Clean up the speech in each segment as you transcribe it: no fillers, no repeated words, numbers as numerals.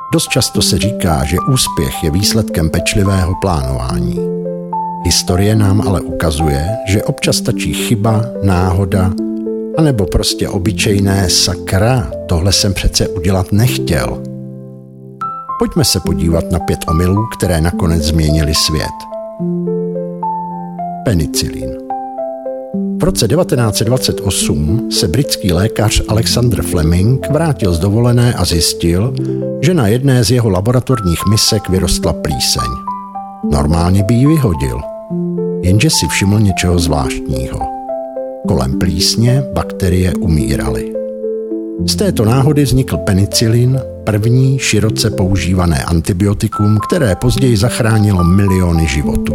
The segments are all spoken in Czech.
Dost často se říká, že úspěch je výsledkem pečlivého plánování. Historie nám ale ukazuje, že občas stačí chyba, náhoda, anebo prostě obyčejné sakra, tohle jsem přece udělat nechtěl. Pojďme se podívat na 5 omylů, které nakonec změnily svět. Penicilin. V roce 1928 se britský lékař Alexander Fleming vrátil z dovolené a zjistil, že na jedné z jeho laboratorních misek vyrostla plíseň. Normálně by ji vyhodil, jenže si všiml něčeho zvláštního. Kolem plísně bakterie umíraly. Z této náhody vznikl penicilin, první široce používané antibiotikum, které později zachránilo miliony životů.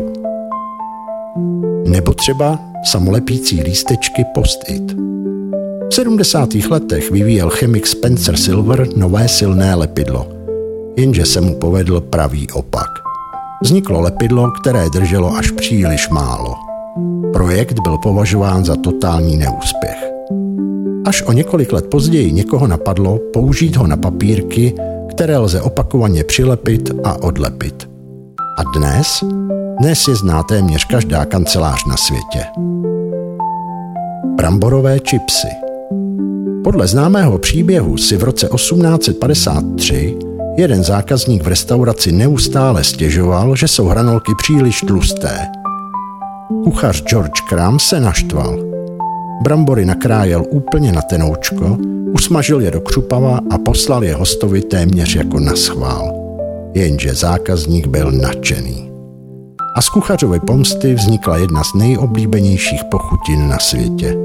Nebo třeba samolepící lístečky Post-it. V 70. letech vyvíjel chemik Spencer Silver nové silné lepidlo, jenže se mu povedl pravý opak. Vzniklo lepidlo, které drželo až příliš málo. Projekt byl považován za totální neúspěch. Až o několik let později někoho napadlo použít ho na papírky, které lze opakovaně přilepit a odlepit. A dnes je zná téměř každá kancelář na světě. Bramborové čipsy. Podle známého příběhu si v roce 1853 jeden zákazník v restauraci neustále stěžoval, že jsou hranolky příliš tlusté. Kuchař George Crumb se naštval. Brambory nakrájel úplně na tenoučko, usmažil je do křupava a poslal je hostovi téměř jako naschvál. Jenže zákazník byl nadšený. A z kuchařovy pomsty vznikla jedna z nejoblíbenějších pochutin na světě.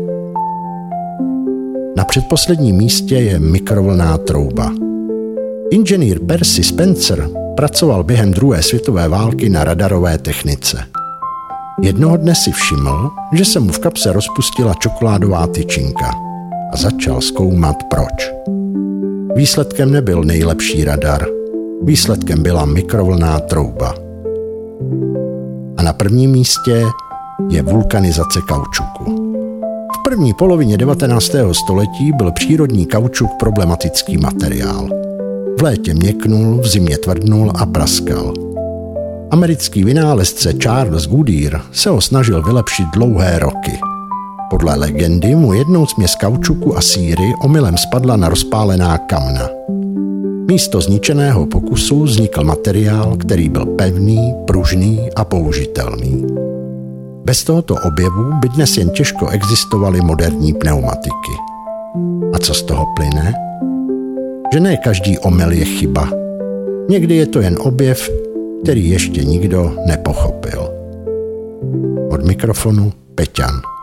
Na předposledním místě je mikrovlnná trouba. Inženýr Percy Spencer pracoval během druhé světové války na radarové technice. Jednoho dne si všiml, že se mu v kapse rozpustila čokoládová tyčinka a začal zkoumat proč. Výsledkem nebyl nejlepší radar, výsledkem byla mikrovlnná trouba. A na prvním místě je vulkanizace kaučuku. V první polovině 19. století byl přírodní kaučuk problematický materiál. V létě měknul, v zimě tvrdnul a praskal. Americký vynálezce Charles Goodyear se ho snažil vylepšit dlouhé roky. Podle legendy mu jednou směs kaučuku a síry omylem spadla na rozpálená kamna. Místo zničeného pokusu vznikl materiál, který byl pevný, pružný a použitelný. Bez tohoto objevu by dnes jen těžko existovaly moderní pneumatiky. A co z toho plyne? Že ne každý omyl je chyba. Někdy je to jen objev, který ještě nikdo nepochopil. Od mikrofonu Peťan.